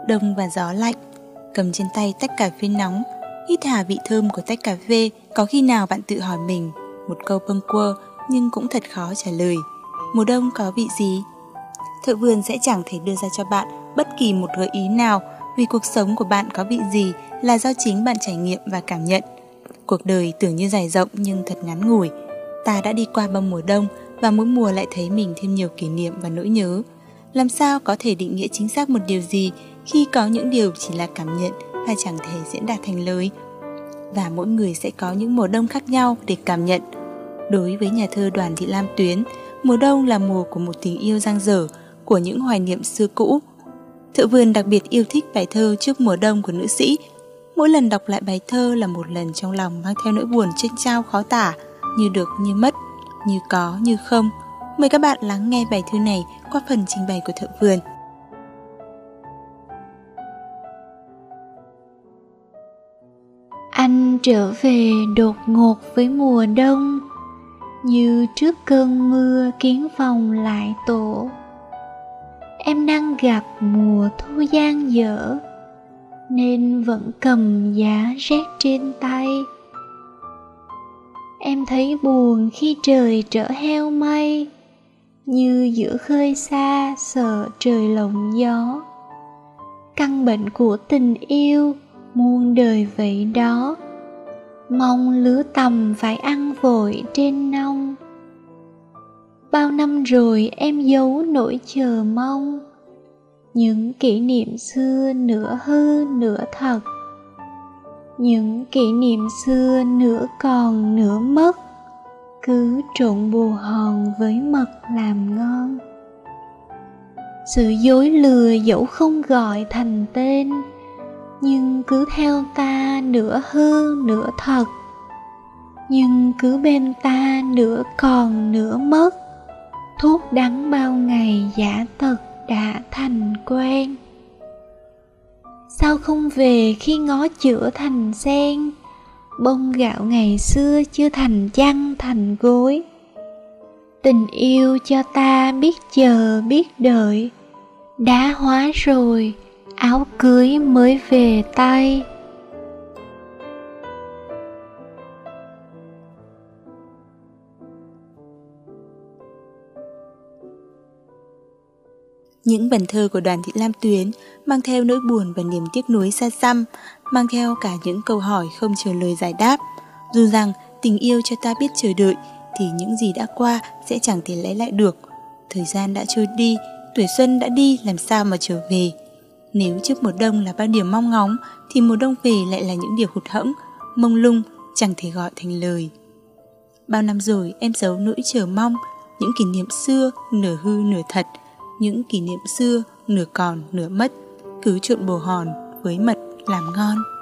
đông và gió lạnh. Cầm trên tay tách cà phê nóng, hít hà vị thơm của tách cà phê. Có khi nào bạn tự hỏi mình một câu bâng quơ nhưng cũng thật khó trả lời: mùa đông có vị gì? Thợ vườn sẽ chẳng thể đưa ra cho bạn bất kỳ một gợi ý nào, vì cuộc sống của bạn có vị gì là do chính bạn trải nghiệm và cảm nhận. Cuộc đời tưởng như dài rộng nhưng thật ngắn ngủi. Ta đã đi qua bao mùa đông và mỗi mùa lại thấy mình thêm nhiều kỷ niệm và nỗi nhớ. Làm sao có thể định nghĩa chính xác một điều gì khi có những điều chỉ là cảm nhận và chẳng thể diễn đạt thành lời? Và mỗi người sẽ có những mùa đông khác nhau để cảm nhận. Đối với nhà thơ Đoàn Thị Lam Tuyến, mùa đông là mùa của một tình yêu dang dở, của những hoài niệm xưa cũ. Thợ vườn đặc biệt yêu thích bài thơ Trước mùa đông của nữ sĩ. Mỗi lần đọc lại bài thơ là một lần trong lòng mang theo nỗi buồn chênh chao khó tả, như được như mất, như có như không. Mời các bạn lắng nghe bài thơ này qua phần trình bày của thợ vườn. Anh trở về đột ngột với mùa đông, như trước cơn mưa kiến phòng lại tổ. Em đang gặp mùa thu dang dở, nên vẫn cầm giá rét trên tay. Em thấy buồn khi trời trở heo mây, như giữa khơi xa sợ trời lộng gió. Căn bệnh của tình yêu muôn đời vậy đó, mong lứa tầm phải ăn vội trên nông. Bao năm rồi em giấu nỗi chờ mong, những kỷ niệm xưa nửa hư nửa thật, những kỷ niệm xưa nửa còn nửa mất, cứ trộn bồ hòn với mật làm ngon. Sự dối lừa dẫu không gọi thành tên, nhưng cứ theo ta nửa hư nửa thật, nhưng cứ bên ta nửa còn nửa mất. Thuốc đắng bao ngày giả tật đã thành quen. Sao không về khi ngó chữa thành sen, bông gạo ngày xưa chưa thành chăn thành gối. Tình yêu cho ta biết chờ biết đợi, đã hóa rồi áo cưới mới về tay. Những vần thơ của Đoàn Thị Lam Tuyến mang theo nỗi buồn và niềm tiếc nuối xa xăm, mang theo cả những câu hỏi không chờ lời giải đáp. Dù rằng tình yêu cho ta biết chờ đợi, thì những gì đã qua sẽ chẳng thể lấy lại được. Thời gian đã trôi đi, tuổi xuân đã đi, làm sao mà trở về. Nếu trước mùa đông là bao điều mong ngóng, thì mùa đông về lại là những điều hụt hẫng, mông lung, chẳng thể gọi thành lời. Bao năm rồi em giấu nỗi chờ mong, những kỷ niệm xưa nửa hư nửa thật, những kỷ niệm xưa nửa còn nửa mất, cứ trộn bồ hòn với mật làm ngon.